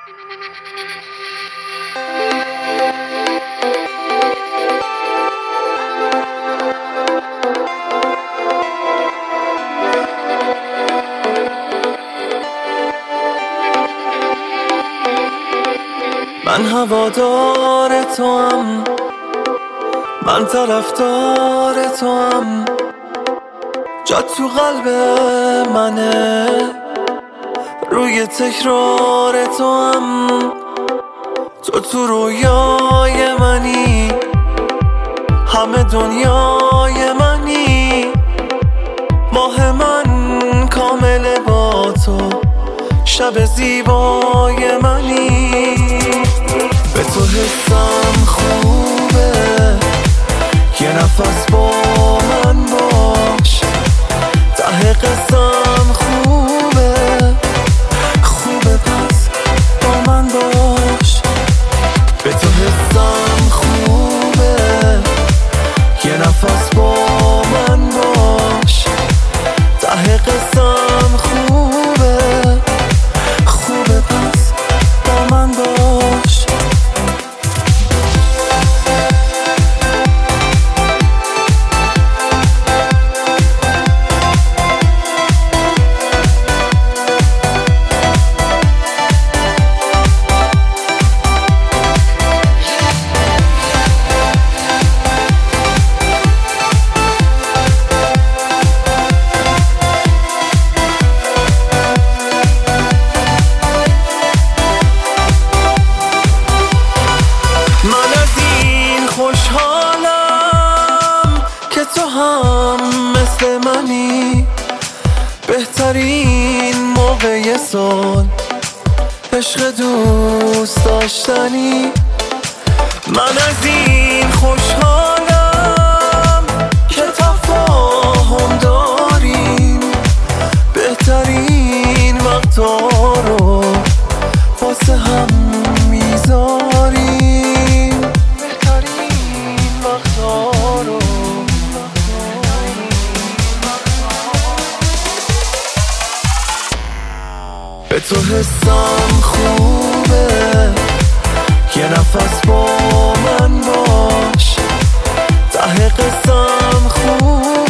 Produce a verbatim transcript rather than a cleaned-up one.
من هوادار تو هم، من طرفدار تو هم، جات تو قلب منه، روی تکرار تو هم. تو تو رویای منی، همه دنیای منی، ماه من کامل با تو، شب زیبای منی. به تو حسم خوبه، یه نفس با من باش، ته قسم خوبه، خوبه پس با من باش. به تو حسم خوبه، یه نفس با من باش، ته قسم خوبه، خوبه پس با من باش. خوشحالم که تو هم مثل منی، بهترین موقع سال عشق دوست داشتنی. من از این خوشحالم که تفاهم داریم، بهترین وقتا رو واسه هم میذاریم. به تو حسم خوبه، یه نفس با من باش، ته قسم خوبه.